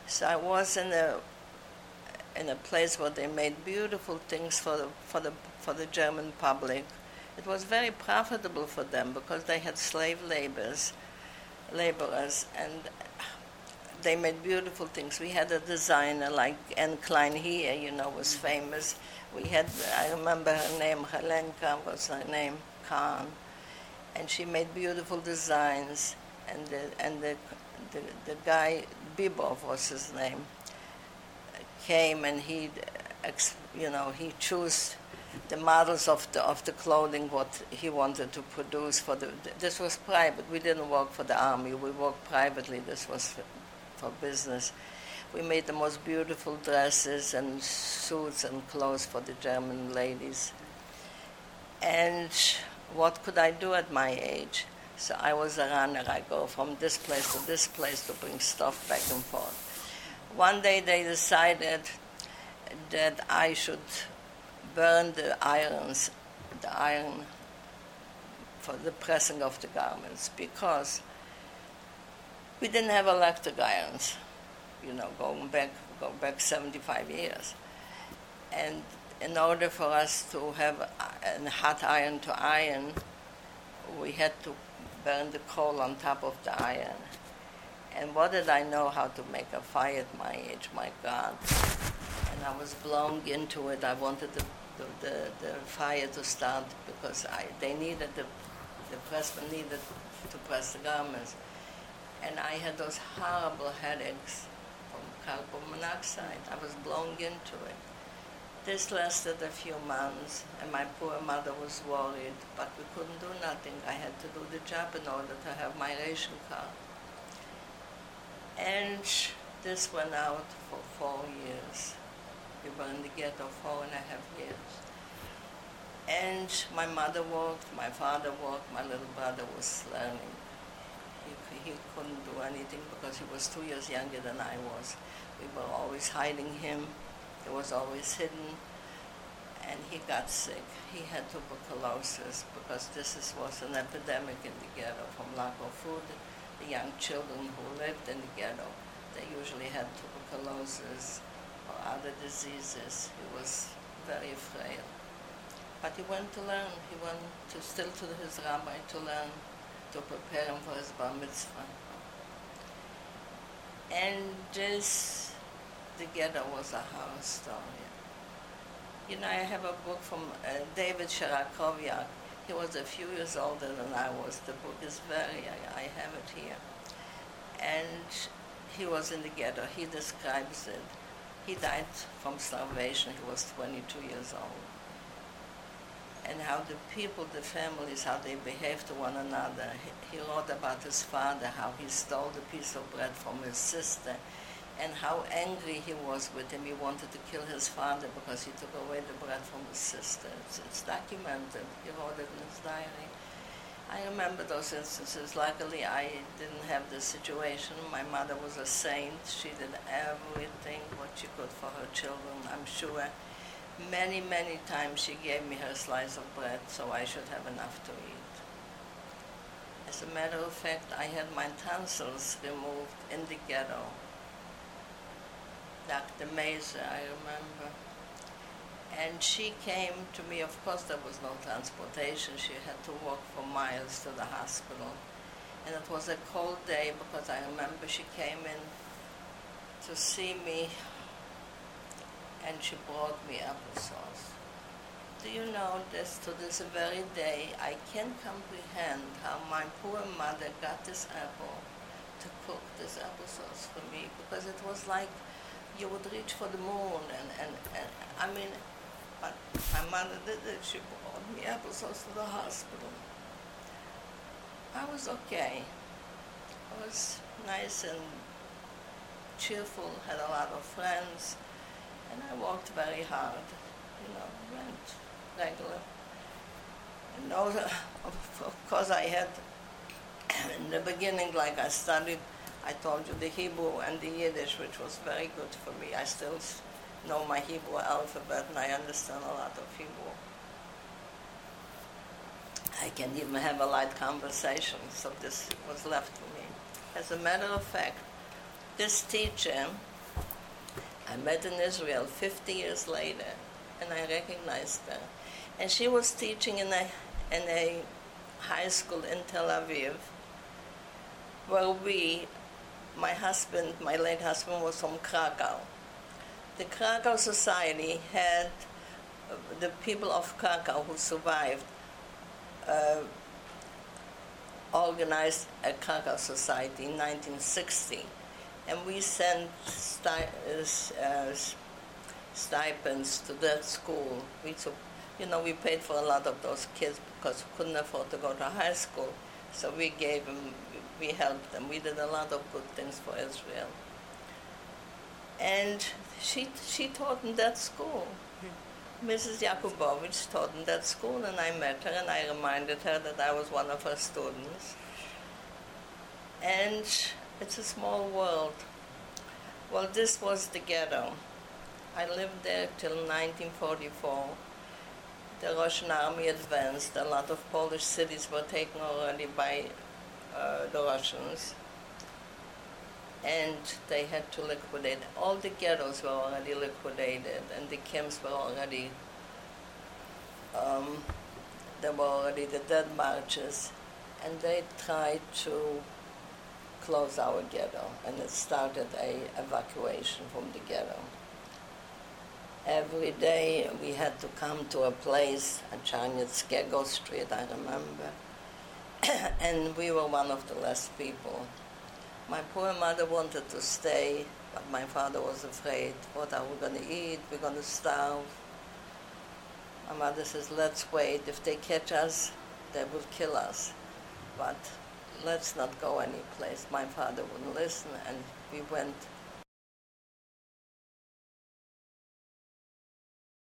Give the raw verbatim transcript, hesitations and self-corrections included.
So I was in a in a place where they made beautiful things for the for the for the German public. It was very profitable for them because they had slave laborers, laborers, and they made beautiful things. We had a designer like Anne Klein here, you know, was famous. We had, I remember her name, Helenka was her name, Khan, and she made beautiful designs. And the and the the, the guy Bibov was his name. Came and he, you know, he chose the models of the of the clothing what he wanted to produce for the. This was private. We didn't work for the army. We worked privately. This was for, for business. We made the most beautiful dresses and suits and clothes for the German ladies. And what could I do at my age? So I was a runner. I go from this place to this place to bring stuff back and forth. One day they decided that I should burn the irons, the iron for the pressing of the garments, because we didn't have electric irons, you know, going back, go back seventy-five years. And in order for us to have a hot iron to iron, we had to burn the coal on top of the iron. And what did I know how to make a fire at my age, my God. And I was blown into it. I wanted the, the, the, the fire to start because I, they needed, the, the pressman needed to press the garments. And I had those horrible headaches from carbon monoxide. I was blown into it. This lasted a few months, and my poor mother was worried, but we couldn't do nothing. I had to do the job in order to have my ration card. And this went out for four years. We were in the ghetto four and a half years. And my mother worked, my father worked, my little brother was learning. He, he couldn't do anything because he was two years younger than I was. We were always hiding him. He was always hidden. And he got sick. He had tuberculosis because this is, was an epidemic in the ghetto from lack of food. The young children who lived in the ghetto, they usually had tuberculosis or other diseases. He was very frail. But he went to learn. He went to still to his rabbi to learn, to prepare him for his bar mitzvah. And this, the ghetto was a horror story. You know, I have a book from uh, David Sharakoviak. He was a few years older than I was. The book is very, I, I have it here. And he was in the ghetto. He describes it. He died from starvation. He was twenty-two years old. And how the people, the families, how they behaved to one another. He, he wrote about his father, how he stole the piece of bread from his sister, and how angry he was with him. He wanted to kill his father because he took away the bread from his sister. It's, it's documented. He wrote it in his diary. I remember those instances. Luckily, I didn't have this situation. My mother was a saint. She did everything what she could for her children, I'm sure. Many, many times she gave me her slice of bread so I should have enough to eat. As a matter of fact, I had my tonsils removed in the ghetto. Doctor Mazer, I remember. And she came to me. Of course, there was no transportation. She had to walk for miles to the hospital. And it was a cold day because I remember she came in to see me and she brought me applesauce. Do you know this, to this very day, I can't comprehend how my poor mother got this apple to cook this applesauce for me, because it was like you would reach for the moon, and, and, and I mean, but my mother did it. She brought me applesauce to the hospital. I was okay. I was nice and cheerful, had a lot of friends, and I worked very hard, you know, went regular. And those, of, of course I had, in the beginning, like I studied, I told you, the Hebrew and the Yiddish, which was very good for me. I still know my Hebrew alphabet, and I understand a lot of Hebrew. I can even have a light conversation, so this was left for me. As a matter of fact, this teacher, I met in Israel fifty years later, and I recognized her. And she was teaching in a, in a high school in Tel Aviv, where we, my husband, my late husband was from Krakow. The Krakow Society had uh, the people of Krakow who survived uh, organized a Krakow Society in nineteen sixty, and we sent sti- uh, stipends to that school. We took, you know, we paid for a lot of those kids because we couldn't afford to go to high school, so we gave them, we helped them. We did a lot of good things for Israel. And she she taught in that school. Missus Yakubovich taught in that school, and I met her, and I reminded her that I was one of her students. And it's a small world. Well, this was the ghetto. I lived there till nineteen forty-four. The Russian army advanced. A lot of Polish cities were taken already by uh, the Russians. And they had to liquidate. All the ghettos were already liquidated, and the camps were already, um, there were already the dead marches, and they tried to close our ghetto, and it started a evacuation from the ghetto. Every day we had to come to a place, at Charnetskego Street, I remember, and we were one of the last people. My poor mother wanted to stay, but my father was afraid. What are we going to eat? We're going to starve. My mother says, let's wait. If they catch us, they will kill us. But let's not go anyplace. My father wouldn't listen, and we went